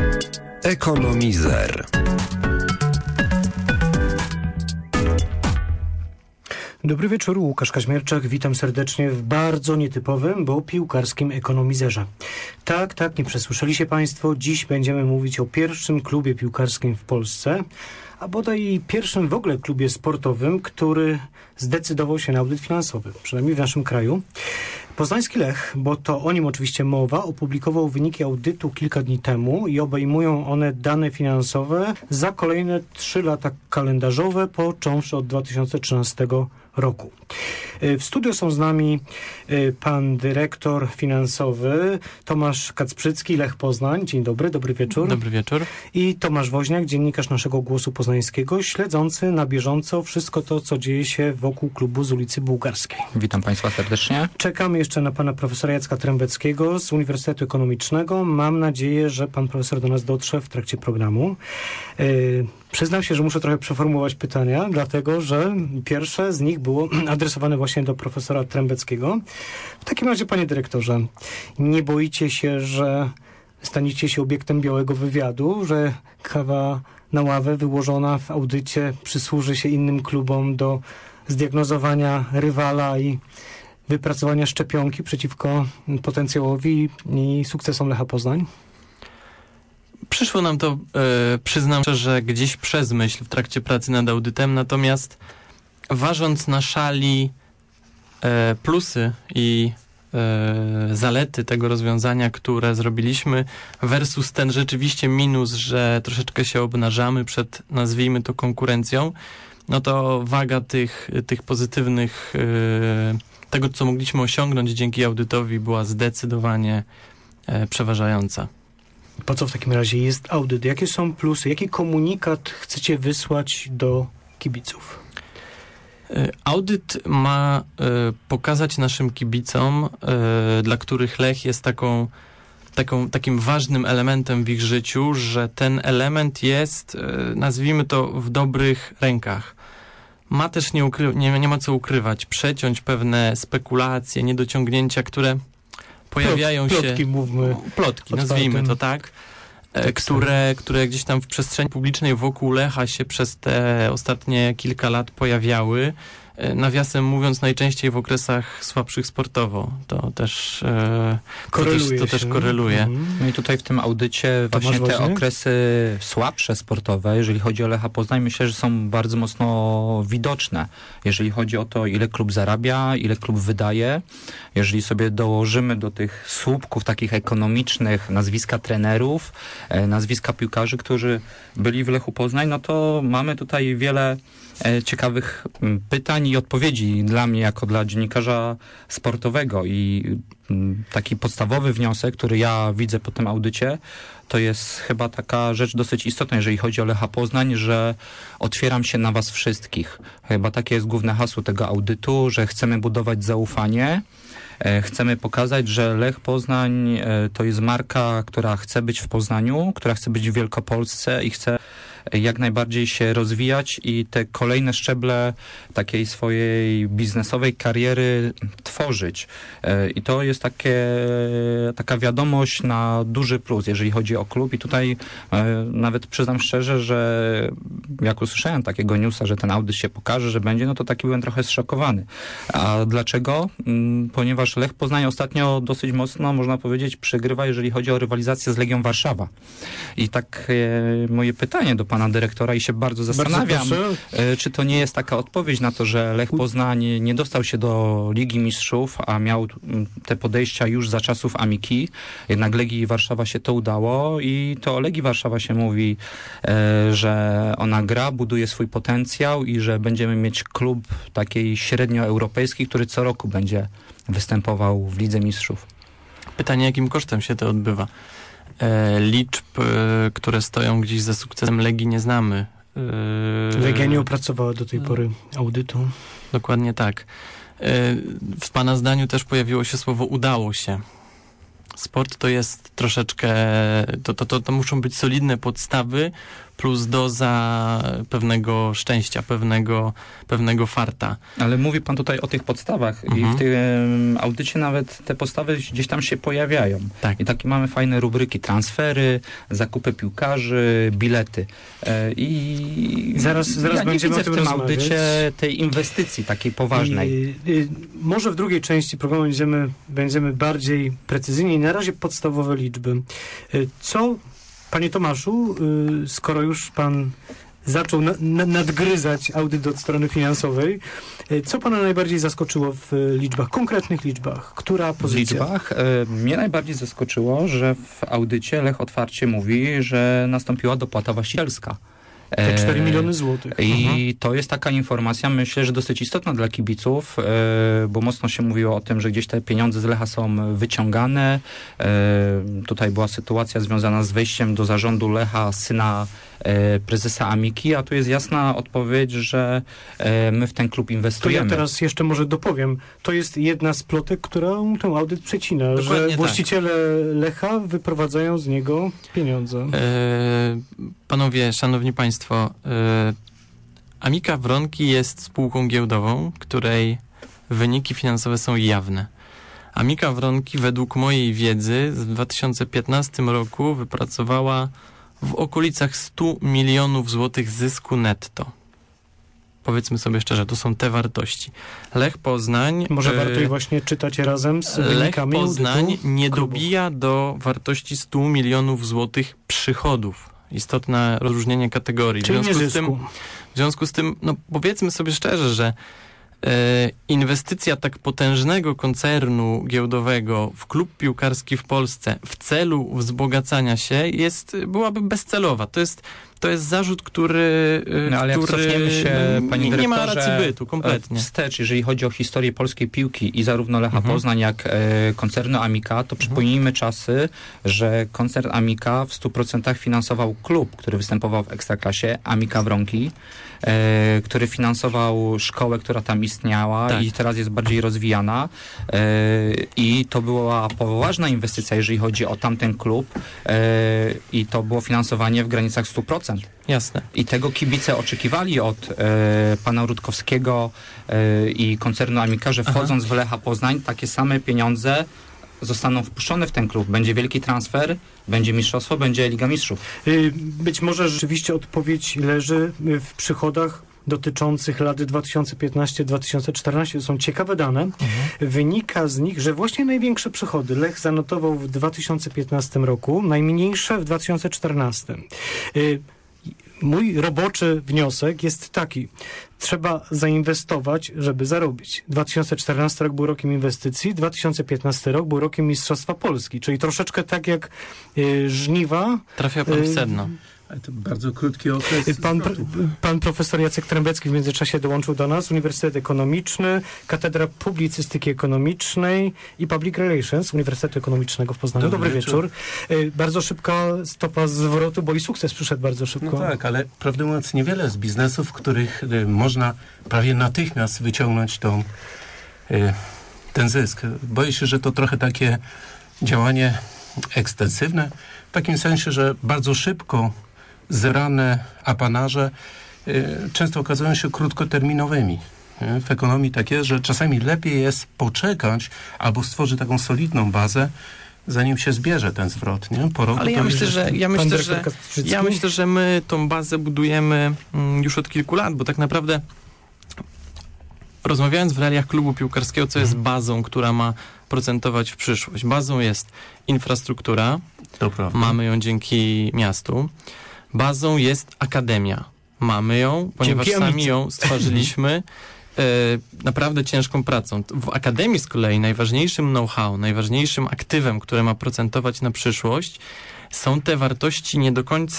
Ekonomizer. Dobry wieczór, Łukasz Kaźmierczak. Witam serdecznie w bardzo nietypowym, bo piłkarskim Ekonomizerze. Tak, nie przesłyszeli się Państwo. Dziś będziemy mówić o pierwszym klubie piłkarskim w Polsce, a bodaj pierwszym w ogóle klubie sportowym, który zdecydował się na audyt finansowy, przynajmniej w naszym kraju. Poznański Lech, bo to o nim oczywiście mowa, opublikował wyniki audytu kilka dni temu i obejmują one dane finansowe za kolejne 3 lata kalendarzowe, począwszy od 2013 roku. W studiu są z nami pan dyrektor finansowy Tomasz Kacprzycki, Lech Poznań. Dzień dobry, dobry wieczór. Dobry wieczór. I Tomasz Woźniak, dziennikarz naszego Głosu Poznańskiego, śledzący na bieżąco wszystko to, co dzieje się wokół klubu z ulicy Bułgarskiej. Witam Państwa serdecznie. Czekamy jeszcze na pana profesora Jacka Trębeckiego z Uniwersytetu Ekonomicznego. Mam nadzieję, że pan profesor do nas dotrze w trakcie programu. Przyznam się, że muszę trochę przeformułować pytania, dlatego że pierwsze z nich było adresowane właśnie do profesora Trębeckiego. W takim razie, panie dyrektorze, nie boicie się, że staniecie się obiektem białego wywiadu, że kawa na ławę wyłożona w audycie przysłuży się innym klubom do zdiagnozowania rywala i wypracowania szczepionki przeciwko potencjałowi i sukcesom Lecha Poznań? Przyszło nam to, przyznam szczerze, gdzieś przez myśl w trakcie pracy nad audytem, natomiast ważąc na szali plusy i zalety tego rozwiązania, które zrobiliśmy, versus ten rzeczywiście minus, że troszeczkę się obnażamy przed, nazwijmy to, konkurencją, no to waga tych pozytywnych, tego, co mogliśmy osiągnąć dzięki audytowi, była zdecydowanie przeważająca. Po co w takim razie jest audyt? Jakie są plusy? Jaki komunikat chcecie wysłać do kibiców? Audyt ma pokazać naszym kibicom, dla których Lech jest takim ważnym elementem w ich życiu, że ten element jest, nazwijmy to, w dobrych rękach. Ma też nie ma co ukrywać, przeciąć pewne spekulacje, niedociągnięcia, które pojawiają plotki, się... mówmy. Plotki, nazwijmy to tak. Które gdzieś tam w przestrzeni publicznej wokół Lecha się przez te ostatnie kilka lat pojawiały. Nawiasem mówiąc, najczęściej w okresach słabszych sportowo. To też koreluje. No i tutaj w tym audycie właśnie te okresy słabsze sportowe, jeżeli chodzi o Lecha Poznań, myślę, że są bardzo mocno widoczne. Jeżeli chodzi o to, ile klub zarabia, ile klub wydaje. Jeżeli sobie dołożymy do tych słupków takich ekonomicznych nazwiska trenerów, nazwiska piłkarzy, którzy byli w Lechu Poznań, no to mamy tutaj wiele ciekawych pytań i odpowiedzi dla mnie jako dla dziennikarza sportowego i taki podstawowy wniosek, który ja widzę po tym audycie, to jest chyba taka rzecz dosyć istotna, jeżeli chodzi o Lecha Poznań, że otwieram się na was wszystkich. Chyba takie jest główne hasło tego audytu, że chcemy budować zaufanie. Chcemy pokazać, że Lech Poznań to jest marka, która chce być w Poznaniu, która chce być w Wielkopolsce i chce jak najbardziej się rozwijać i te kolejne szczeble takiej swojej biznesowej kariery tworzyć. I to jest taka wiadomość na duży plus, jeżeli chodzi o klub. I tutaj nawet przyznam szczerze, że jak usłyszałem takiego newsa, że ten audyt się pokaże, że będzie, no to taki byłem trochę zszokowany. A dlaczego? Ponieważ Lech Poznań ostatnio dosyć mocno, można powiedzieć, przegrywa, jeżeli chodzi o rywalizację z Legią Warszawa. I tak moje pytanie do pana dyrektora i się bardzo zastanawiam, czy to nie jest taka odpowiedź na to, że Lech Poznań nie dostał się do Ligi Mistrzów, a miał te podejścia już za czasów Amiki. Jednak Legii Warszawa się to udało i to o Legii Warszawa się mówi, że ona gra, buduje swój potencjał i że będziemy mieć klub takiej średnioeuropejski, który co roku będzie występował w Lidze Mistrzów. Pytanie, jakim kosztem się to odbywa? Liczb, które stoją gdzieś za sukcesem Legii, nie znamy. Legia nie opracowała do tej pory audytu. Dokładnie tak. W pana zdaniu też pojawiło się słowo udało się. Sport to jest troszeczkę, to muszą być solidne podstawy, plus doza pewnego szczęścia, pewnego farta. Ale mówi pan tutaj o tych podstawach i w tym audycie nawet te podstawy gdzieś tam się pojawiają. Tak. I takie mamy fajne rubryki: transfery, zakupy piłkarzy, bilety. I zaraz ja będziemy nie o tym w tym rozmawiać. audycie tej inwestycji takiej poważnej. Może w drugiej części programu będziemy bardziej precyzyjni. Na razie podstawowe liczby. Co, panie Tomaszu, skoro już pan zaczął nadgryzać audyt od strony finansowej, co pana najbardziej zaskoczyło w liczbach, konkretnych liczbach? Która pozycja? W liczbach mnie najbardziej zaskoczyło, że w audycie Lech otwarcie mówi, że nastąpiła dopłata właścicielska. Te 4 miliony złotych. I to jest taka informacja, myślę, że dosyć istotna dla kibiców, bo mocno się mówiło o tym, że gdzieś te pieniądze z Lecha są wyciągane. Tutaj była sytuacja związana z wejściem do zarządu Lecha syna prezesa Amiki, a tu jest jasna odpowiedź, że my w ten klub inwestujemy. To ja teraz jeszcze może dopowiem. To jest jedna z plotek, którą ten audyt przecina, Dokładnie że właściciele Lecha wyprowadzają z niego pieniądze. Panowie, szanowni państwo, Amika Wronki jest spółką giełdową, której wyniki finansowe są jawne. Amika Wronki, według mojej wiedzy, w 2015 roku wypracowała w okolicach 100 milionów złotych zysku netto. Powiedzmy sobie szczerze, to są te wartości. Lech Poznań... Może warto je właśnie czytać razem z wynikami Lech Poznań audytu nie klubu. dobija do wartości 100 milionów złotych przychodów. Istotne rozróżnienie kategorii. Czyli nie zysku. W związku z tym, no powiedzmy sobie szczerze, że inwestycja tak potężnego koncernu giełdowego w klub piłkarski w Polsce w celu wzbogacania się byłaby bezcelowa. To jest zarzut, który ale jak cofniemy się, panie nie ma dyrektorze, racji bytu, kompletnie. Wstecz, jeżeli chodzi o historię polskiej piłki i zarówno Lecha Poznań, jak koncernu Amika, to przypomnijmy czasy, że koncern Amika w 100% finansował klub, który występował w Ekstraklasie, Amika Wronki, który finansował szkołę, która tam istniała Tak. i teraz jest bardziej rozwijana. I to była poważna inwestycja, jeżeli chodzi o tamten klub i to było finansowanie w granicach 100%. Jasne. I tego kibice oczekiwali od pana Rutkowskiego i koncernu Amika, że wchodząc w Lecha Poznań, takie same pieniądze zostaną wpuszczone w ten klub. Będzie wielki transfer, będzie mistrzostwo, będzie Liga Mistrzów. Być może rzeczywiście odpowiedź leży w przychodach dotyczących lat 2015-2014. To są ciekawe dane. Wynika z nich, że właśnie największe przychody Lech zanotował w 2015 roku, najmniejsze w 2014. Mój roboczy wniosek jest taki. Trzeba zainwestować, żeby zarobić. 2014 rok był rokiem inwestycji, 2015 rok był rokiem Mistrzostwa Polski, czyli troszeczkę tak jak żniwa. Trafia pan w sedno. Ale to bardzo krótki okres. Pan profesor Jacek Trębecki w międzyczasie dołączył do nas, Uniwersytet Ekonomiczny, Katedra Publicystyki Ekonomicznej i Public Relations Uniwersytetu Ekonomicznego w Poznaniu. Dobry wieczór. Bardzo szybka stopa zwrotu, bo i sukces przyszedł bardzo szybko. No tak, ale prawdę mówiąc niewiele z biznesów, w których można prawie natychmiast wyciągnąć ten zysk. Boję się, że to trochę takie działanie ekstensywne, w takim sensie, że bardzo szybko zebrane apanarze często okazują się krótkoterminowymi. W ekonomii tak jest, że czasami lepiej jest poczekać albo stworzyć taką solidną bazę, zanim się zbierze ten zwrot. Nie? Po roku ale ja myślę, że my tą bazę budujemy już od kilku lat, bo tak naprawdę rozmawiając w realiach klubu piłkarskiego, co jest bazą, która ma procentować w przyszłość. Bazą jest infrastruktura. Mamy ją dzięki miastu. Bazą jest akademia. Mamy ją, ponieważ sami ją stworzyliśmy naprawdę ciężką pracą. W akademii z kolei najważniejszym know-how, najważniejszym aktywem, które ma procentować na przyszłość, są te wartości nie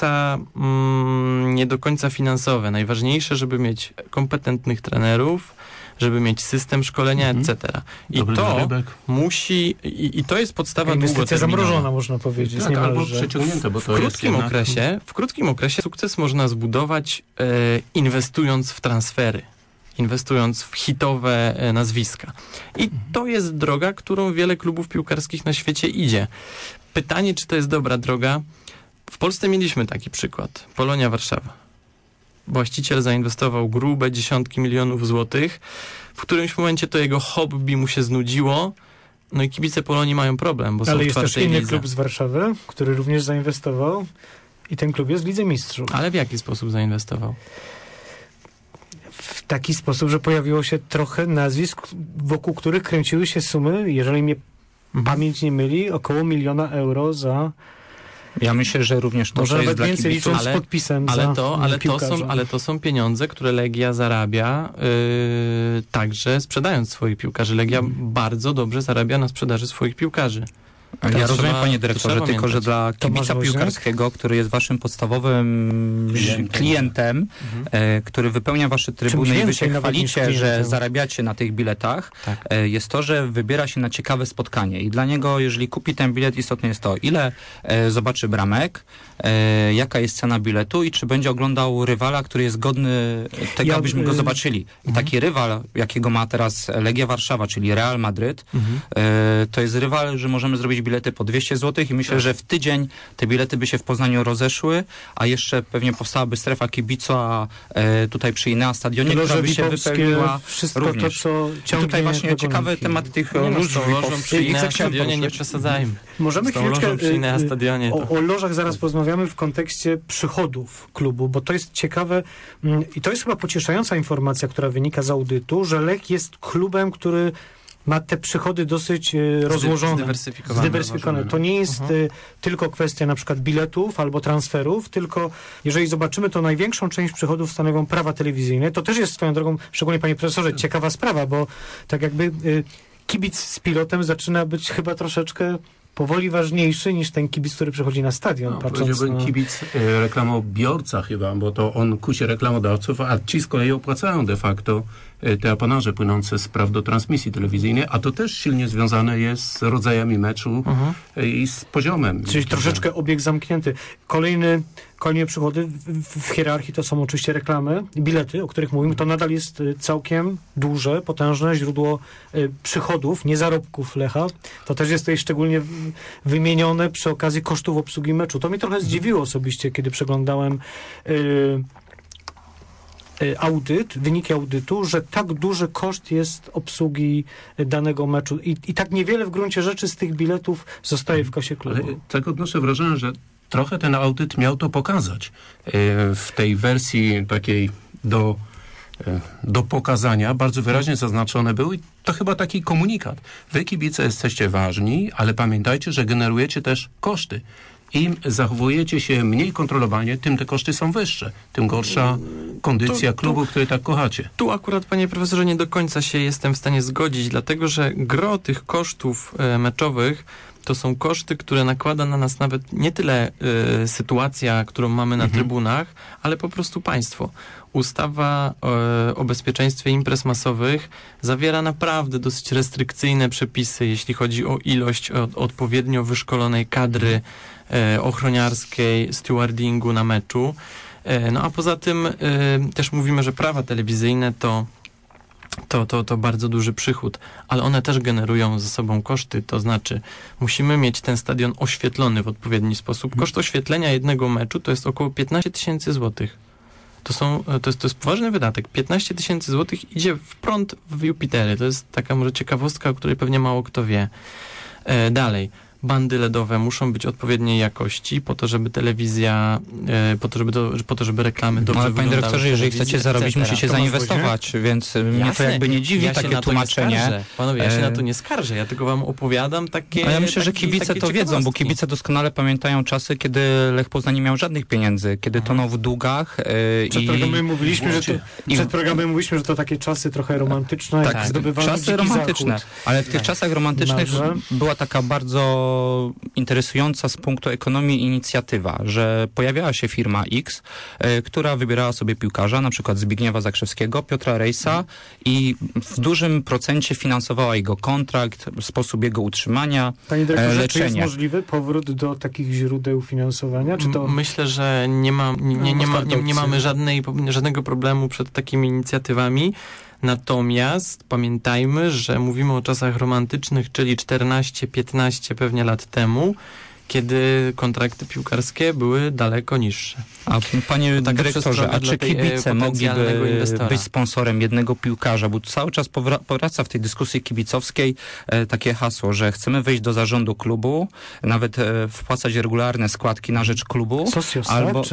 do końca finansowe. Najważniejsze, żeby mieć kompetentnych trenerów, żeby mieć system szkolenia, etc. I to musi, i to jest podstawa inwestycja zamrożona, można powiedzieć. Tak, albo przeciągnięte, bo to w krótkim okresie sukces można zbudować inwestując w transfery, inwestując w hitowe nazwiska. I to jest droga, którą wiele klubów piłkarskich na świecie idzie. Pytanie, czy to jest dobra droga? W Polsce mieliśmy taki przykład. Polonia Warszawa. Właściciel zainwestował grube dziesiątki milionów złotych. W którymś momencie to jego hobby mu się znudziło. No i kibice Polonii mają problem, bo są w czwartej lidze. Ale jest też inny klub z Warszawy, który również zainwestował i ten klub jest w Lidze Mistrzów. Ale w jaki sposób zainwestował? W taki sposób, że pojawiło się trochę nazwisk, wokół których kręciły się sumy, jeżeli mnie pamięć nie myli, około 1 000 000 euro za... Ja myślę, że również to, może co jest nawet więcej licząc z podpisem ale to są pieniądze, które Legia zarabia także sprzedając swoich piłkarzy. Legia bardzo dobrze zarabia na sprzedaży swoich piłkarzy. Ja rozumiem, panie dyrektorze, tylko że dla kibica piłkarskiego, który jest waszym podstawowym klientem, który wypełnia wasze trybuny i wy się chwalicie, że zarabiacie na tych biletach, jest to, że wybiera się na ciekawe spotkanie. I dla niego, jeżeli kupi ten bilet, istotne jest to, ile zobaczy bramek, jaka jest cena biletu i czy będzie oglądał rywala, który jest godny tego, abyśmy go zobaczyli. I taki rywal, jakiego ma teraz Legia Warszawa, czyli Real Madryt, to jest rywal, że możemy zrobić bilety po 200 zł i myślę, że w tydzień te bilety by się w Poznaniu rozeszły, a jeszcze pewnie powstałaby strefa kibica tutaj przy Inea Stadionie, która by się wypełniła również. I tutaj właśnie ciekawy temat tych lóż przy Inea Stadionie nie przesadzajmy. Możemy chwileczkę o lożach zaraz porozmawiamy w kontekście przychodów klubu, bo to jest ciekawe i to jest chyba pocieszająca informacja, która wynika z audytu, że Lech jest klubem, który ma te przychody dosyć rozłożone, zdywersyfikowane. To nie jest tylko kwestia na przykład biletów albo transferów, tylko jeżeli zobaczymy, to największą część przychodów stanowią prawa telewizyjne. To też jest swoją drogą, szczególnie panie profesorze, ciekawa sprawa, bo tak jakby kibic z pilotem zaczyna być chyba troszeczkę powoli ważniejszy niż ten kibic, który przychodzi na stadion. Powiedziałbym kibic reklamobiorca chyba, bo to on kusi reklamodawców, a ci z kolei opłacają de facto te apanaże płynące z praw do transmisji telewizyjnej, a to też silnie związane jest z rodzajami meczu i z poziomem. Czyli troszeczkę obieg zamknięty. Kolejne przychody w hierarchii to są oczywiście reklamy, bilety, o których mówimy. To nadal jest całkiem duże, potężne źródło przychodów, nie zarobków Lecha. To też jest tutaj szczególnie wymienione przy okazji kosztów obsługi meczu. To mnie trochę zdziwiło osobiście, kiedy przeglądałem wyniki audytu, że tak duży koszt jest obsługi danego meczu i tak niewiele w gruncie rzeczy z tych biletów zostaje w kasie klubu. Ale tak odnoszę wrażenie, że trochę ten audyt miał to pokazać. W tej wersji takiej do pokazania bardzo wyraźnie zaznaczone był i to chyba taki komunikat. Wy kibice jesteście ważni, ale pamiętajcie, że generujecie też koszty. Im zachowujecie się mniej kontrolowanie, tym te koszty są wyższe. Tym gorsza kondycja klubu, który tak kochacie. Tu akurat, panie profesorze, nie do końca się jestem w stanie zgodzić, dlatego że gro tych kosztów meczowych to są koszty, które nakłada na nas nawet nie tyle sytuacja, którą mamy na trybunach, ale po prostu państwo. Ustawa o bezpieczeństwie imprez masowych zawiera naprawdę dosyć restrykcyjne przepisy, jeśli chodzi o ilość odpowiednio wyszkolonej kadry ochroniarskiej, stewardingu na meczu. No a poza tym też mówimy, że prawa telewizyjne to bardzo duży przychód, ale one też generują ze sobą koszty, to znaczy musimy mieć ten stadion oświetlony w odpowiedni sposób. Koszt oświetlenia jednego meczu to jest około 15 000 złotych. To jest poważny wydatek. 15 000 złotych idzie w prąd w Jupitery. To jest taka może ciekawostka, o której pewnie mało kto wie. Dalej. Bandy LEDowe muszą być odpowiedniej jakości po to, żeby telewizja, po to, żeby reklamy dobrze wyglądały. Ale panie dyrektorze, jeżeli chcecie zarobić, musicie zainwestować, więc mnie to jakby nie dziwi takie tłumaczenie. Panowie, ja się na to nie skarżę, ja tylko wam opowiadam takie... A ja myślę, że kibice to wiedzą, bo kibice doskonale pamiętają czasy, kiedy Lech Poznań nie miał żadnych pieniędzy, kiedy tonął w długach. Przed programem mówiliśmy, że to takie czasy trochę romantyczne. Tak, czasy romantyczne, ale w tych czasach romantycznych była taka bardzo interesująca z punktu ekonomii inicjatywa, że pojawiała się firma X, która wybierała sobie piłkarza, na przykład Zbigniewa Zakrzewskiego, Piotra Rejsa i w dużym procencie finansowała jego kontrakt, sposób jego utrzymania, Panie dyrektorze, leczenie. Czy jest możliwy powrót do takich źródeł finansowania? Czy to... Myślę, że nie mamy żadnego problemu przed takimi inicjatywami. Natomiast pamiętajmy, że mówimy o czasach romantycznych, czyli 14-15 pewnie lat temu, kiedy kontrakty piłkarskie były daleko niższe. A panie dyrektorze, a czy kibice mogliby być sponsorem jednego piłkarza? Bo cały czas powraca w tej dyskusji kibicowskiej takie hasło, że chcemy wejść do zarządu klubu, nawet wpłacać regularne składki na rzecz klubu. Albo,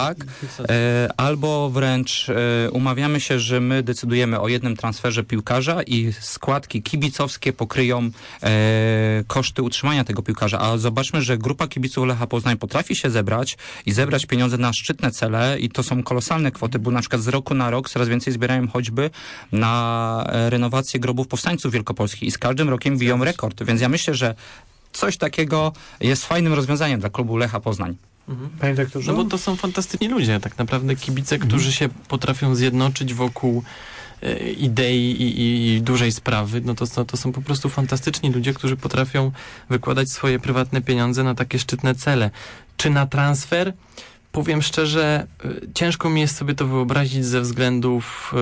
albo wręcz umawiamy się, że my decydujemy o jednym transferze piłkarza i składki kibicowskie pokryją koszty utrzymania tego piłkarza. A zobaczmy, że grupa kibiców Lecha Poznań potrafi się zebrać i zebrać pieniądze na szczytne cele i to są kolosalne kwoty, bo na przykład z roku na rok coraz więcej zbierają choćby na renowację grobów powstańców wielkopolskich i z każdym rokiem biją rekord. Więc ja myślę, że coś takiego jest fajnym rozwiązaniem dla klubu Lecha Poznań. Panie dyrektorze? No bo to są fantastyczni ludzie, tak naprawdę kibice, którzy się potrafią zjednoczyć wokół idei i dużej sprawy, no to są po prostu fantastyczni ludzie, którzy potrafią wykładać swoje prywatne pieniądze na takie szczytne cele. Czy na transfer? Powiem szczerze, ciężko mi jest sobie to wyobrazić ze względów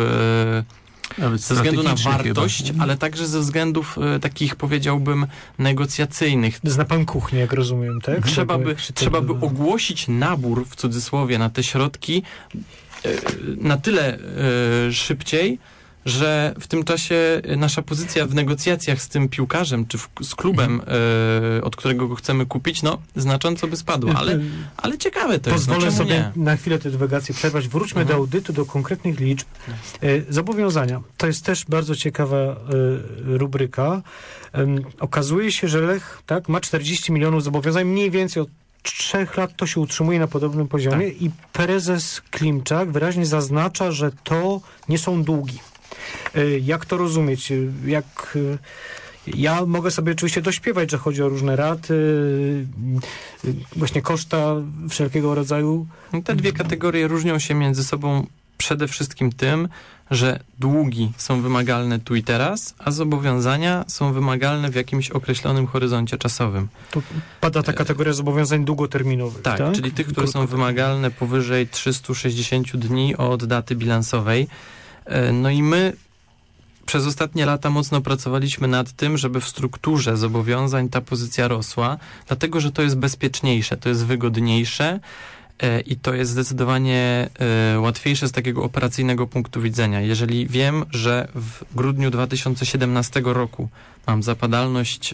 na wartość, ale także ze względów takich, powiedziałbym, negocjacyjnych. Zna pan kuchnię, jak rozumiem, tak? Trzeba by ogłosić nabór, w cudzysłowie, na te środki na tyle szybciej, że w tym czasie nasza pozycja w negocjacjach z tym piłkarzem, czy z klubem, od którego go chcemy kupić, no znacząco by spadła, ale ciekawe to Pozwolę jest. Pozwolę sobie na chwilę tę dywagację przerwać. Wróćmy do audytu, do konkretnych liczb. Zobowiązania. To jest też bardzo ciekawa rubryka. Okazuje się, że Lech ma 40 milionów zobowiązań, mniej więcej od 3 lat to się utrzymuje na podobnym poziomie i prezes Klimczak wyraźnie zaznacza, że to nie są długi. Jak to rozumieć? Ja mogę sobie oczywiście dośpiewać, że chodzi o różne raty, właśnie koszta wszelkiego rodzaju. Te dwie kategorie różnią się między sobą przede wszystkim tym, że długi są wymagalne tu i teraz, a zobowiązania są wymagalne w jakimś określonym horyzoncie czasowym. Tu pada ta kategoria zobowiązań długoterminowych. Tak, czyli tych, które są wymagalne powyżej 360 dni od daty bilansowej. No i my przez ostatnie lata mocno pracowaliśmy nad tym, żeby w strukturze zobowiązań ta pozycja rosła, dlatego że to jest bezpieczniejsze, to jest wygodniejsze i to jest zdecydowanie łatwiejsze z takiego operacyjnego punktu widzenia. Jeżeli wiem, że w grudniu 2017 roku mam zapadalność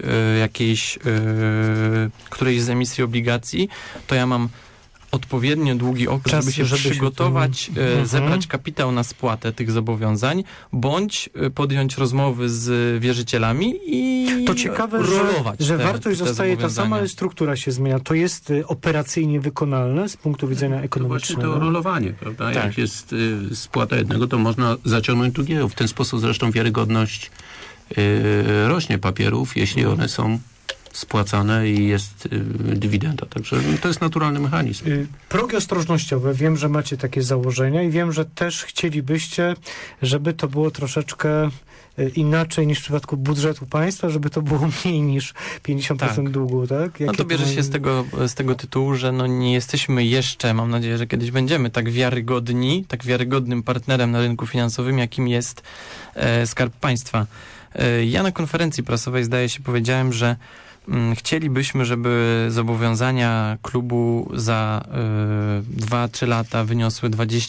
którejś z emisji obligacji, to ja mam odpowiednio długi okres, żeby się przygotować, zebrać kapitał na spłatę tych zobowiązań, bądź podjąć rozmowy z wierzycielami i to ciekawe, rolować że wartość zostaje ta sama, ale struktura się zmienia. To jest operacyjnie wykonalne z punktu widzenia ekonomicznego. Właśnie to rolowanie, prawda? Tak. Jak jest spłata jednego, to można zaciągnąć drugiego. W ten sposób zresztą wiarygodność rośnie papierów, jeśli one są spłacane i jest dywidenda. Także to jest naturalny mechanizm. Progi ostrożnościowe. Wiem, że macie takie założenia i wiem, że też chcielibyście, żeby to było troszeczkę inaczej niż w przypadku budżetu państwa, żeby to było mniej niż 50% długu, tak? No to bierze się z tego tytułu, że nie jesteśmy jeszcze, mam nadzieję, że kiedyś będziemy tak wiarygodnym partnerem na rynku finansowym, jakim jest Skarb Państwa. Ja na konferencji prasowej, zdaje się, powiedziałem, że chcielibyśmy, żeby zobowiązania klubu za 2-3 lata wyniosły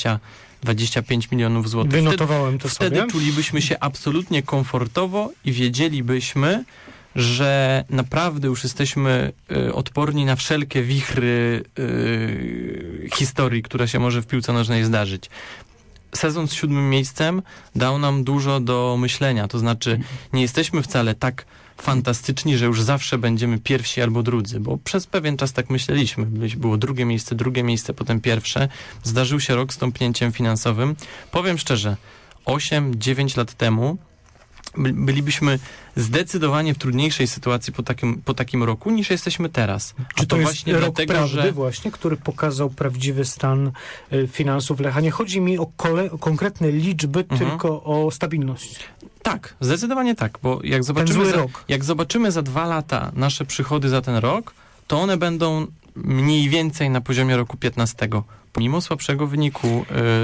25 milionów złotych. Wynotowałem to sobie. Wtedy czulibyśmy się absolutnie komfortowo i wiedzielibyśmy, że naprawdę już jesteśmy odporni na wszelkie wichry historii, która się może w piłce nożnej zdarzyć. Sezon z 7. miejscem dał nam dużo do myślenia, to znaczy nie jesteśmy wcale tak fantastyczni, że już zawsze będziemy pierwsi albo drudzy, bo przez pewien czas tak myśleliśmy. Było drugie miejsce, potem pierwsze. Zdarzył się rok z tąpnięciem finansowym. Powiem szczerze, 8-9 lat temu bylibyśmy zdecydowanie w trudniejszej sytuacji po takim roku, niż jesteśmy teraz. Czy to jest właśnie rok dlatego, prawdy właśnie, który pokazał prawdziwy stan finansów Lecha? Nie chodzi mi o konkretne liczby, tylko o stabilność. Tak, zdecydowanie tak, bo jak zobaczymy za 2 lata nasze przychody za ten rok, to one będą mniej więcej na poziomie roku 15. Pomimo słabszego wyniku...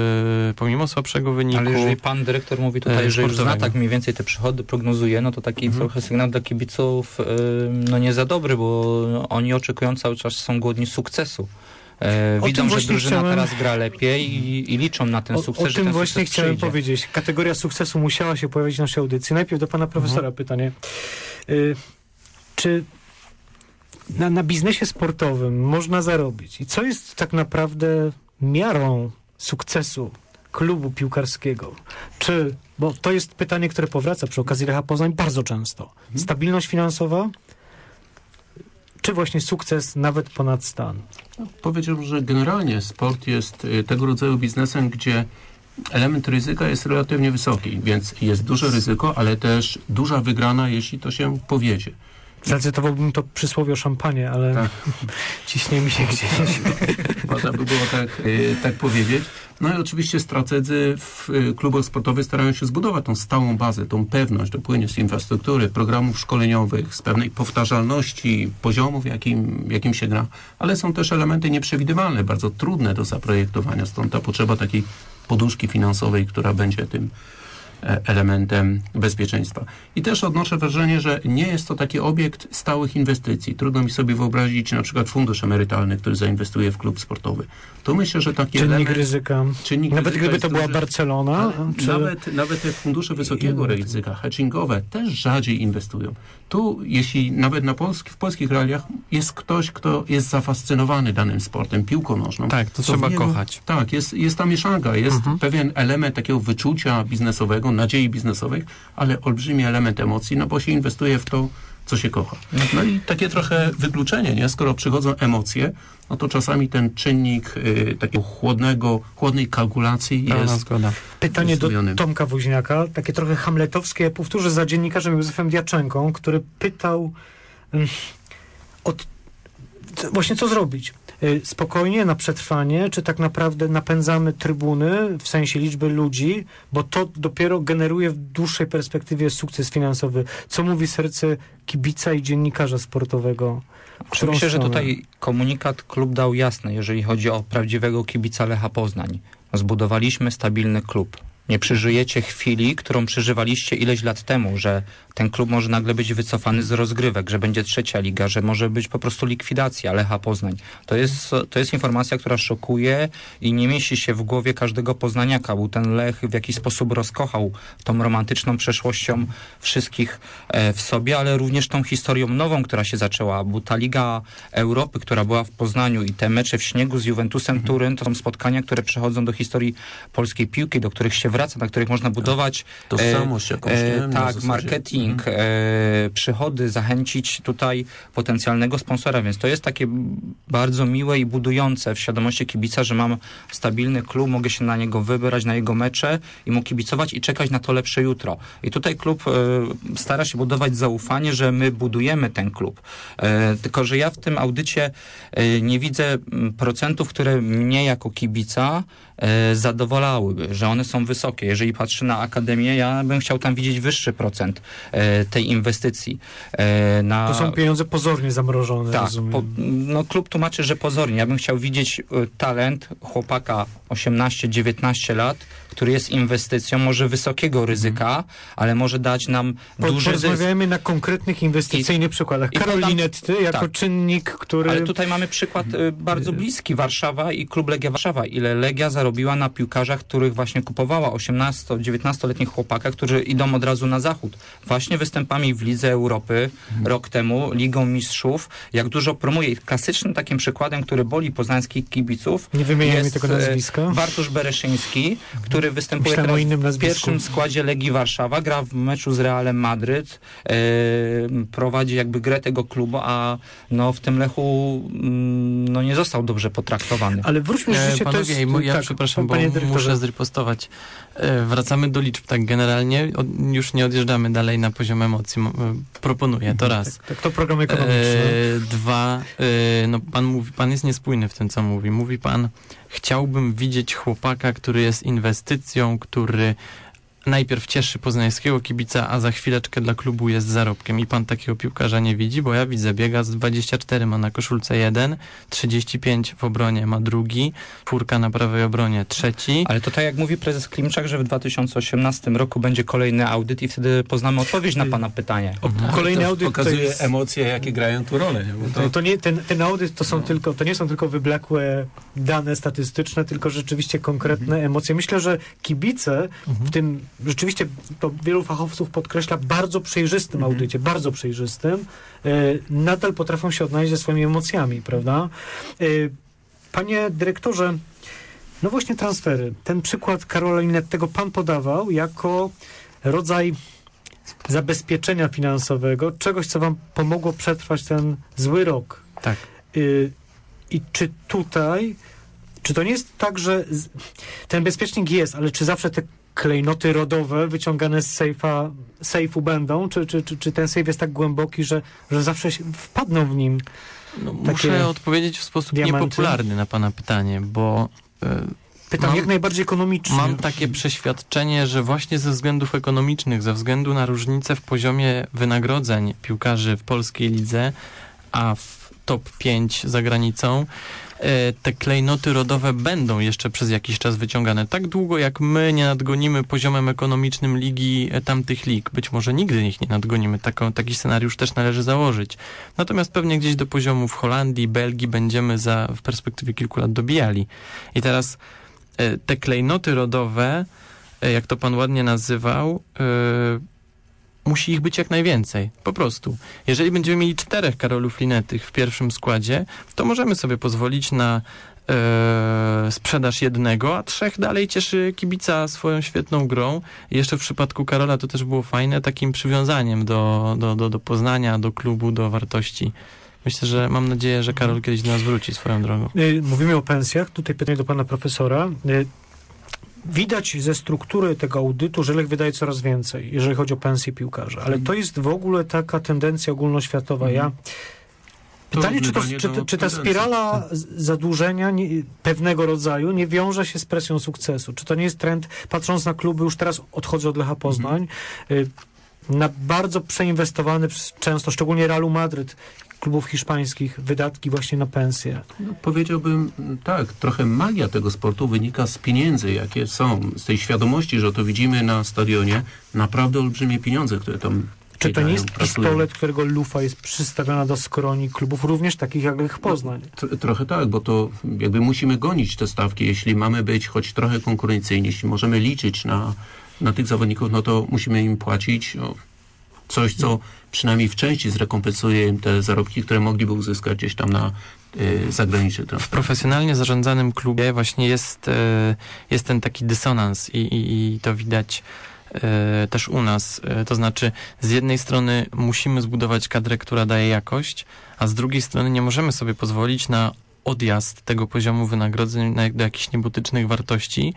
Ale jeżeli pan dyrektor mówi tutaj, że już zna tak mniej więcej te przychody, prognozuje, no to taki trochę sygnał dla kibiców no nie za dobry, bo oni oczekują cały czas, są głodni sukcesu. Widzą, że drużyna teraz gra lepiej i liczą na ten sukces, że ten tym właśnie sukces chciałem przyjdzie. powiedzieć. Kategoria sukcesu musiała się pojawić w naszej audycji. Najpierw do pana profesora pytanie. Czy na biznesie sportowym można zarobić? I co jest tak naprawdę miarą sukcesu klubu piłkarskiego? Bo to jest pytanie, które powraca przy okazji Lecha Poznań bardzo często. Stabilność finansowa? Czy właśnie sukces nawet ponad stan? Powiedziałbym, że generalnie sport jest tego rodzaju biznesem, gdzie element ryzyka jest relatywnie wysoki, więc jest duże ryzyko, ale też duża wygrana, jeśli to się powiedzie. Zacytowałbym to przysłowie o szampanie, ale tak. Ciśnie mi się gdzieś. Można by było tak powiedzieć. No i oczywiście strategzy w klubach sportowych starają się zbudować tą stałą bazę, tą pewność, to płynie z infrastruktury, programów szkoleniowych, z pewnej powtarzalności poziomu, w jakim się gra, ale są też elementy nieprzewidywalne, bardzo trudne do zaprojektowania, stąd ta potrzeba takiej poduszki finansowej, która będzie tym elementem bezpieczeństwa. I też odnoszę wrażenie, że nie jest to taki obiekt stałych inwestycji. Trudno mi sobie wyobrazić na przykład fundusz emerytalny, który zainwestuje w klub sportowy. To myślę, że taki czynnik ryzyka. Nawet gdyby to była Barcelona? Nawet te fundusze wysokiego ryzyka, hedgingowe, też rzadziej inwestują. Tu, jeśli nawet w polskich realiach jest ktoś, kto jest zafascynowany danym sportem, piłką nożną. Tak, to trzeba kochać. Tak, jest ta mieszanka, jest pewien element takiego wyczucia biznesowego, nadziei biznesowych, ale olbrzymi element emocji, no bo się inwestuje w to, co się kocha. No i takie trochę wykluczenie, nie? Skoro przychodzą emocje, no to czasami ten czynnik takiego chłodnej kalkulacji jest... Zgoda. Pytanie do Tomka Woźniaka, takie trochę hamletowskie, powtórzę za dziennikarzem Józefem Diaczenką, który pytał właśnie co zrobić? Spokojnie, na przetrwanie, czy tak naprawdę napędzamy trybuny w sensie liczby ludzi, bo to dopiero generuje w dłuższej perspektywie sukces finansowy. Co mówi serce kibica i dziennikarza sportowego? Myślę, że tutaj komunikat klub dał jasny, jeżeli chodzi o prawdziwego kibica Lecha Poznań. Zbudowaliśmy stabilny klub. Nie przeżyjecie chwili, którą przeżywaliście ileś lat temu, że ten klub może nagle być wycofany z rozgrywek, że będzie trzecia liga, że może być po prostu likwidacja Lecha Poznań. To jest informacja, która szokuje i nie mieści się w głowie każdego poznaniaka, bo ten Lech w jakiś sposób rozkochał tą romantyczną przeszłością wszystkich w sobie, ale również tą historią nową, która się zaczęła, bo ta Liga Europy, która była w Poznaniu i te mecze w śniegu z Juventusem Turyn, to są spotkania, które przechodzą do historii polskiej piłki, do których się wraca, na których można budować tożsamość jakąś, tak, marketing, przychody, zachęcić tutaj potencjalnego sponsora, więc to jest takie bardzo miłe i budujące w świadomości kibica, że mam stabilny klub, mogę się na niego wybrać, na jego mecze i mu kibicować i czekać na to lepsze jutro. I tutaj klub stara się budować zaufanie, że my budujemy ten klub. Tylko, że ja w tym audycie nie widzę procentów, które mnie jako kibica zadowalałyby, że one są wysokie. Jeżeli patrzę na Akademię, ja bym chciał tam widzieć wyższy procent tej inwestycji. To są pieniądze pozornie zamrożone, tak, rozumiem. Klub tłumaczy, że pozornie. Ja bym chciał widzieć talent chłopaka 18-19 lat, który jest inwestycją, może wysokiego ryzyka, ale może dać nam duży zysk. Porozmawiajmy na konkretnych inwestycyjnych przykładach. Karolinetty jako czynnik, który... Ale tutaj mamy przykład bardzo bliski, Warszawa i klub Legia Warszawa. Ile Legia zarobiła na piłkarzach, których właśnie kupowała 18-19-letnich chłopaka, którzy idą od razu na zachód. Właśnie występami w Lidze Europy rok temu, Ligą Mistrzów, jak dużo promuje. I klasycznym takim przykładem, który boli poznańskich kibiców, nie wymieniajmy tego nazwiska. Bartosz Bereszyński, który występuje teraz w pierwszym składzie Legii Warszawa, gra w meczu z Realem Madryt, prowadzi jakby grę tego klubu, a w tym Lechu nie został dobrze potraktowany. Ale wróćmy rzeczywiście, panowie, przepraszam, bo muszę zripostować. Wracamy do liczb, tak generalnie. Już nie odjeżdżamy dalej na poziom emocji. Proponuję, to raz. Tak, to program ekonomiczny. Dwa, pan jest niespójny w tym, co mówi. Mówi pan, chciałbym widzieć chłopaka, który jest inwestycją, który najpierw cieszy poznańskiego kibica, a za chwileczkę dla klubu jest zarobkiem. I pan takiego piłkarza nie widzi, bo ja widzę, biega z 24, ma na koszulce 1, 35 w obronie ma drugi, 4 na prawej obronie trzeci. Ale to tak jak mówi prezes Klimczak, że w 2018 roku będzie kolejny audyt i wtedy poznamy odpowiedź na pana pytanie. Kolejny audyt pokazuje to jest... emocje, jakie grają tu rolę. Nie? Bo To nie, ten audyt to nie są tylko wyblakłe dane statystyczne, tylko rzeczywiście konkretne emocje. Myślę, że kibice w tym rzeczywiście, to wielu fachowców podkreśla, bardzo przejrzystym audycie, bardzo przejrzystym, nadal potrafią się odnaleźć ze swoimi emocjami, prawda? Panie dyrektorze, no właśnie transfery. Ten przykład Karola Linettego pan podawał jako rodzaj zabezpieczenia finansowego, czegoś, co wam pomogło przetrwać ten zły rok. Tak. I czy tutaj, czy to nie jest tak, że ten bezpiecznik jest, ale czy zawsze te klejnoty rodowe wyciągane z sejfu będą? Czy ten sejf jest tak głęboki, że zawsze wpadną w nim? Muszę odpowiedzieć w sposób niepopularny na pana pytanie, bo pytam jak najbardziej ekonomicznie. Mam takie przeświadczenie, że właśnie ze względów ekonomicznych, ze względu na różnicę w poziomie wynagrodzeń piłkarzy w polskiej lidze, a w top 5 za granicą, te klejnoty rodowe będą jeszcze przez jakiś czas wyciągane. Tak długo, jak my nie nadgonimy poziomem ekonomicznym ligi tamtych lig. Być może nigdy ich nie nadgonimy. Taki scenariusz też należy założyć. Natomiast pewnie gdzieś do poziomów Holandii, Belgii będziemy w perspektywie kilku lat dobijali. I teraz te klejnoty rodowe, jak to pan ładnie nazywał, musi ich być jak najwięcej. Po prostu. Jeżeli będziemy mieli 4 Karolów Linettych w pierwszym składzie, to możemy sobie pozwolić na sprzedaż jednego, a 3 dalej cieszy kibica swoją świetną grą. I jeszcze w przypadku Karola to też było fajne, takim przywiązaniem do Poznania, do klubu, do wartości. Myślę, że mam nadzieję, że Karol kiedyś do nas wróci swoją drogą. Mówimy o pensjach. Tutaj pytanie do pana profesora. Widać ze struktury tego audytu, że Lech wydaje coraz więcej, jeżeli chodzi o pensje piłkarzy. Ale to jest w ogóle taka tendencja ogólnoświatowa. Pytanie, czy ta spirala zadłużenia pewnego rodzaju nie wiąże się z presją sukcesu? Czy to nie jest trend, patrząc na kluby, już teraz odchodzę od Lecha Poznań, na bardzo przeinwestowane często, szczególnie Realu Madryt, klubów hiszpańskich, wydatki właśnie na pensje? No, powiedziałbym tak, trochę magia tego sportu wynika z pieniędzy, jakie są, z tej świadomości, że to widzimy na stadionie, naprawdę olbrzymie pieniądze, które tam Czy to nie jest pistolet, którego lufa jest przystawiona do skroni klubów, również takich jak Lech Poznań? Trochę tak, bo to jakby musimy gonić te stawki, jeśli mamy być choć trochę konkurencyjni, jeśli możemy liczyć na tych zawodników, no to musimy im płacić coś, co przynajmniej w części zrekompensuje im te zarobki, które mogliby uzyskać gdzieś tam na zagranicznych transferach. W profesjonalnie zarządzanym klubie właśnie jest ten taki dysonans i to widać też u nas. To znaczy, z jednej strony musimy zbudować kadrę, która daje jakość, a z drugiej strony nie możemy sobie pozwolić na odjazd tego poziomu wynagrodzeń do jakichś niebotycznych wartości,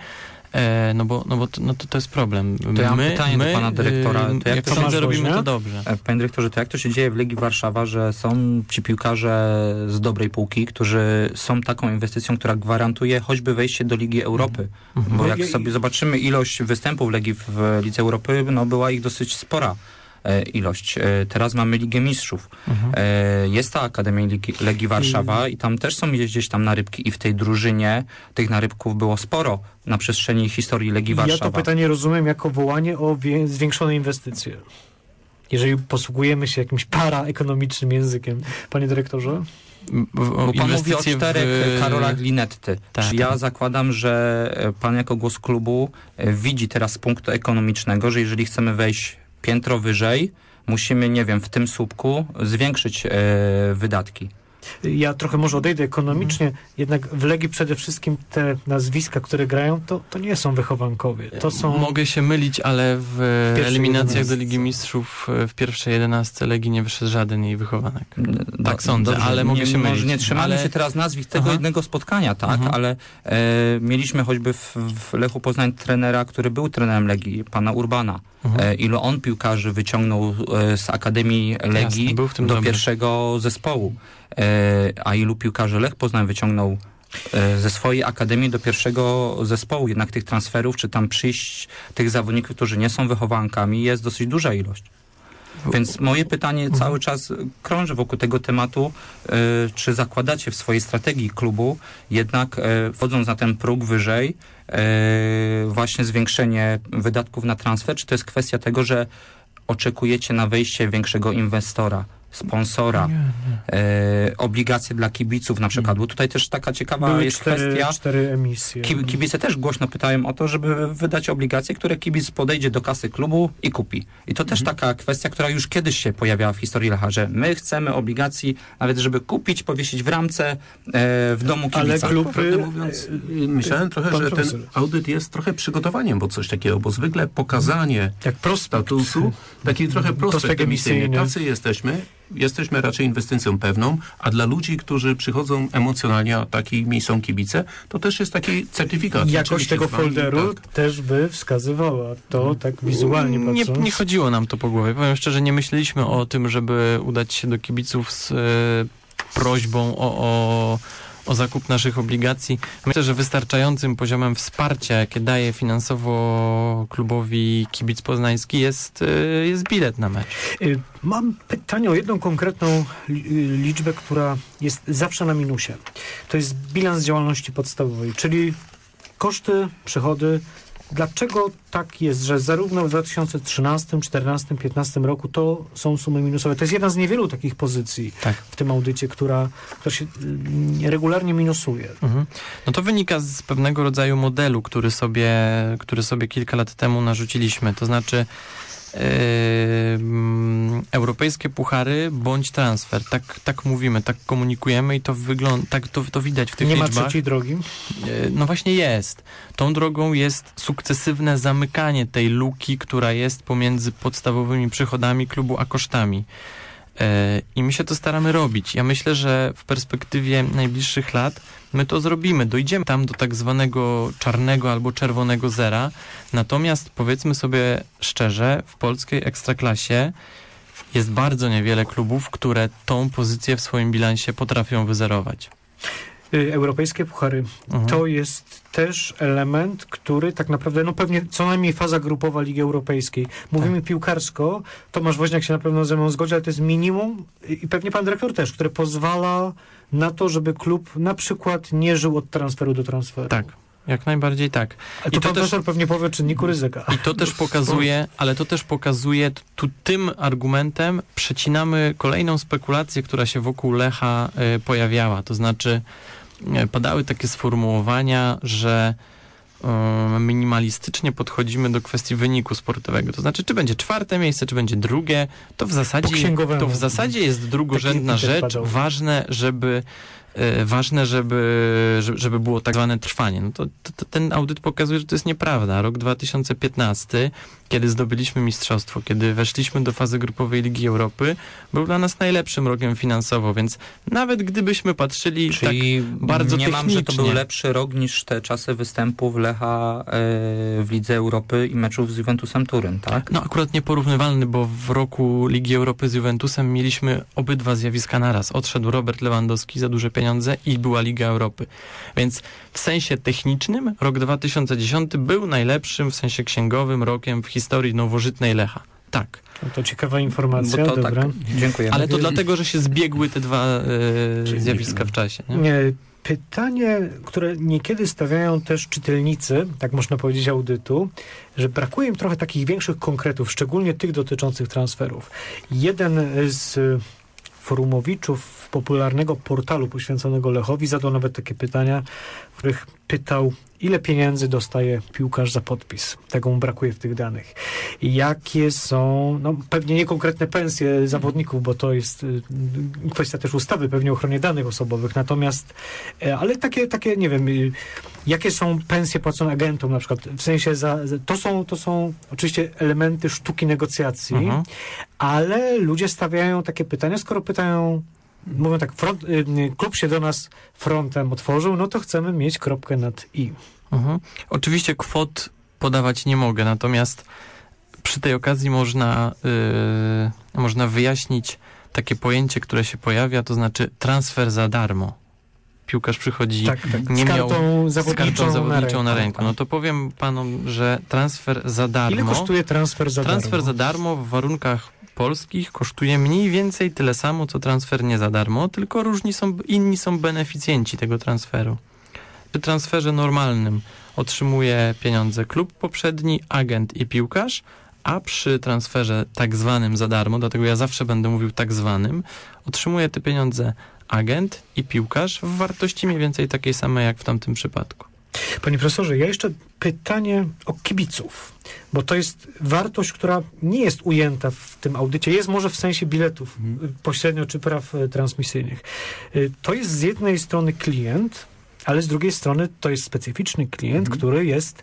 to jest problem. To ja mam pytanie do pana dyrektora. To jak sądzę, robimy to dobrze. Panie dyrektorze, to jak to się dzieje w Legii Warszawa, że są ci piłkarze z dobrej półki, którzy są taką inwestycją, która gwarantuje choćby wejście do Ligi Europy? Bo jak sobie zobaczymy ilość występów Legii w Lidze Europy, była ich dosyć spora ilość. Teraz mamy Ligę Mistrzów. Jest ta Akademia Legii Warszawa i tam też są gdzieś tam narybki i w tej drużynie tych narybków było sporo na przestrzeni historii Legii Warszawa. Ja to pytanie rozumiem jako wołanie o zwiększone inwestycje. Jeżeli posługujemy się jakimś paraekonomicznym językiem. Panie dyrektorze? Bo pan mówi o 4 Karolach Linetty. Tak. Ja zakładam, że pan jako głos klubu widzi teraz z punktu ekonomicznego, że jeżeli chcemy wejść piętro wyżej, musimy, nie wiem, w tym słupku zwiększyć wydatki. Ja trochę może odejdę ekonomicznie, jednak w Legii przede wszystkim te nazwiska, które grają, to nie są wychowankowie. To są... Mogę się mylić, ale w eliminacjach do Ligi Mistrzów w pierwszej 11 Legii nie wyszedł żaden jej wychowanek. Tak sądzę, dobrze, ale mogę się mylić. Może nie trzymamy się teraz nazwisk tego jednego spotkania, tak, ale mieliśmy choćby w Lechu Poznań trenera, który był trenerem Legii, pana Urbana. Ilu on piłkarzy wyciągnął z Akademii Legii do pierwszego zespołu. A ilu piłkarzy Lech Poznań wyciągnął ze swojej akademii do pierwszego zespołu. Jednak tych transferów, czy tam przyjść tych zawodników, którzy nie są wychowankami, jest dosyć duża ilość. Więc moje pytanie cały czas krąży wokół tego tematu, czy zakładacie w swojej strategii klubu jednak wchodząc na ten próg wyżej właśnie zwiększenie wydatków na transfer, czy to jest kwestia tego, że oczekujecie na wejście większego inwestora, sponsora, obligacje dla kibiców na przykład, bo tutaj też taka ciekawa jest kwestia. 4 emisje. Kibice też głośno pytają o to, żeby wydać obligacje, które kibic podejdzie do kasy klubu i kupi. I to też taka kwestia, która już kiedyś się pojawiała w historii Lecha, że my chcemy obligacji, nawet żeby kupić, powiesić w ramce w domu kibica. Ale klub... Prawdę mówiąc, myślałem trochę, że ten audyt jest trochę przygotowaniem, bo coś takiego, bo zwykle pokazanie statusu, taki trochę prospekt emisyjny. Tacy jesteśmy raczej inwestycją pewną, a dla ludzi, którzy przychodzą emocjonalnie, a takimi są kibice, to też jest taki certyfikat. Jakość tego folderu też by wskazywała to tak wizualnie patrząc. Nie chodziło nam to po głowie. Powiem szczerze, nie myśleliśmy o tym, żeby udać się do kibiców z prośbą o zakup naszych obligacji. Myślę, że wystarczającym poziomem wsparcia, jakie daje finansowo klubowi kibic poznański, jest bilet na mecz. Mam pytanie o jedną konkretną liczbę, która jest zawsze na minusie. To jest bilans działalności podstawowej, czyli koszty, przychody. Dlaczego tak jest, że zarówno w 2013, 2014, 2015 roku to są sumy minusowe? To jest jedna z niewielu takich pozycji w tym audycie, która się regularnie minusuje. No to wynika z pewnego rodzaju modelu, który sobie kilka lat temu narzuciliśmy. To znaczy europejskie puchary bądź transfer. Tak mówimy, tak komunikujemy i to wygląda, tak to widać w tych liczbach. Nie ma trzeciej drogi? No właśnie jest. Tą drogą jest sukcesywne zamykanie tej luki, która jest pomiędzy podstawowymi przychodami klubu a kosztami. I my się to staramy robić. Ja myślę, że w perspektywie najbliższych lat my to zrobimy. Dojdziemy tam do tak zwanego czarnego albo czerwonego zera. Natomiast powiedzmy sobie szczerze, w polskiej ekstraklasie jest bardzo niewiele klubów, które tą pozycję w swoim bilansie potrafią wyzerować. Europejskie puchary. To jest też element, który tak naprawdę, no pewnie co najmniej faza grupowa Ligi Europejskiej. Mówimy piłkarsko, Tomasz Woźniak się na pewno ze mną zgodzi, ale to jest minimum i pewnie pan dyrektor też, które pozwala na to, żeby klub na przykład nie żył od transferu do transferu. Tak. Jak najbardziej tak. A to pan profesor pewnie powie o czynniku ryzyka. I to też pokazuje, ale to też pokazuje, tu tym argumentem przecinamy kolejną spekulację, która się wokół Lecha pojawiała. To znaczy padały takie sformułowania, że minimalistycznie podchodzimy do kwestii wyniku sportowego. To znaczy, czy będzie 4. miejsce, czy będzie 2, to w zasadzie jest drugorzędna rzecz. Ważne, żeby było tak zwane trwanie. No to ten audyt pokazuje, że to jest nieprawda. Rok 2015, kiedy zdobyliśmy mistrzostwo, kiedy weszliśmy do fazy grupowej Ligi Europy, był dla nas najlepszym rokiem finansowo, więc nawet gdybyśmy patrzyli czyli tak bardzo technicznie... że to był lepszy rok niż te czasy występów Lecha w Lidze Europy i meczów z Juventusem Turyn, tak? No akurat nieporównywalny, bo w roku Ligi Europy z Juventusem mieliśmy obydwa zjawiska naraz. Odszedł Robert Lewandowski za duże pieniądze i była Liga Europy. Więc w sensie technicznym rok 2010 był najlepszym w sensie księgowym rokiem w historii nowożytnej Lecha. Tak. No to ciekawa informacja, bo to dobra. Tak, dziękuję. Ale to dlatego, że się zbiegły te dwa zjawiska w czasie. Nie? Pytanie, które niekiedy stawiają też czytelnicy, tak można powiedzieć, audytu, że brakuje im trochę takich większych konkretów, szczególnie tych dotyczących transferów. Jeden z forumowiczów popularnego portalu poświęconego Lechowi zadał nawet takie pytania, w których pytał, ile pieniędzy dostaje piłkarz za podpis. Tego mu brakuje w tych danych. Jakie są, no pewnie niekonkretne pensje zawodników, bo to jest kwestia też ustawy pewnie o ochronie danych osobowych. Natomiast, ale takie nie wiem, jakie są pensje płacone agentom na przykład, w sensie to są oczywiście elementy sztuki negocjacji, ale ludzie stawiają takie pytania, skoro pytają, mówią tak, klub się do nas frontem otworzył, no to chcemy mieć kropkę nad i. Oczywiście kwot podawać nie mogę, natomiast przy tej okazji można wyjaśnić takie pojęcie, które się pojawia, to znaczy transfer za darmo. piłkarz przychodzi, nie miał z kartą zawodniczą na ręku. No to powiem panom, że transfer za darmo... Ile kosztuje transfer za darmo? Transfer za darmo w warunkach polskich kosztuje mniej więcej tyle samo, co transfer nie za darmo, tylko inni są beneficjenci tego transferu. Przy transferze normalnym otrzymuje pieniądze klub poprzedni, agent i piłkarz, a przy transferze tak zwanym za darmo, dlatego ja zawsze będę mówił tak zwanym, otrzymuje te pieniądze agent i piłkarz w wartości mniej więcej takiej samej jak w tamtym przypadku. Panie profesorze, ja jeszcze pytanie o kibiców, bo to jest wartość, która nie jest ujęta w tym audycie. Jest może w sensie biletów pośrednio czy praw transmisyjnych. To jest z jednej strony klient, ale z drugiej strony to jest specyficzny klient, który jest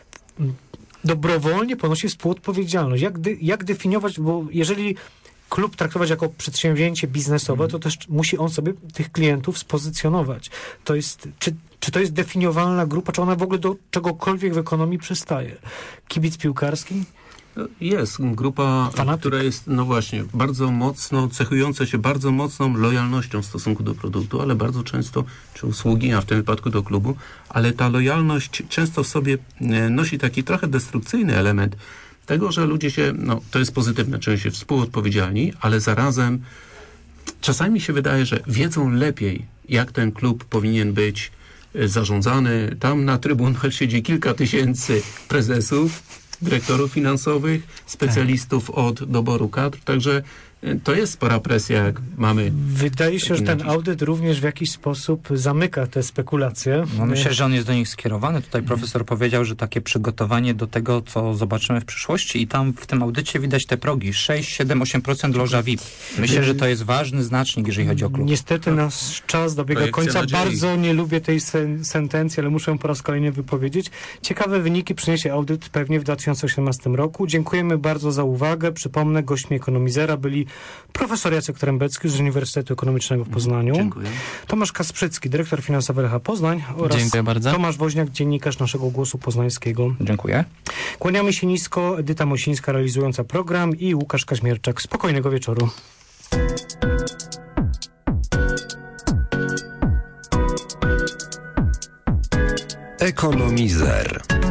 dobrowolnie ponosi współodpowiedzialność. Jak definiować, bo jeżeli klub traktować jako przedsięwzięcie biznesowe, to też musi on sobie tych klientów spozycjonować. To jest, czy to jest definiowalna grupa, czy ona w ogóle do czegokolwiek w ekonomii przystaje? Kibic piłkarski? Jest grupa, która jest, no właśnie, bardzo mocno, cechująca się bardzo mocną lojalnością w stosunku do produktu, ale bardzo często, czy usługi, a w tym wypadku do klubu, ale ta lojalność często w sobie nosi taki trochę destrukcyjny element tego, że ludzie się, to jest pozytywne, czują się współodpowiedzialni, ale zarazem czasami się wydaje, że wiedzą lepiej, jak ten klub powinien być zarządzany. Tam na trybunach siedzi kilka tysięcy prezesów, dyrektorów finansowych, specjalistów od doboru kadr, także to jest spora presja, jak mamy. Wydaje się, że ten audyt również w jakiś sposób zamyka te spekulacje. No myślę, że on jest do nich skierowany. Tutaj profesor powiedział, że takie przygotowanie do tego, co zobaczymy w przyszłości i tam w tym audycie widać te progi. 6, 7, 8% loża VIP. Myślę, że to jest ważny znacznik, jeżeli chodzi o klub. Niestety nasz czas dobiega końca. Bardzo nie lubię tej sentencji, ale muszę ją po raz kolejny wypowiedzieć. Ciekawe wyniki przyniesie audyt pewnie w 2018 roku. Dziękujemy bardzo za uwagę. Przypomnę, gośćmi Ekonomizera byli profesor Jacek Trębecki z Uniwersytetu Ekonomicznego w Poznaniu. Dziękuję. Tomasz Kasprzycki, dyrektor finansowy Lecha Poznań oraz Dziękuję bardzo. Tomasz Woźniak, dziennikarz naszego Głosu Poznańskiego. Dziękuję. Kłaniamy się nisko. Edyta Mosińska realizująca program i Łukasz Kaźmierczak. Spokojnego wieczoru. Ekonomizer.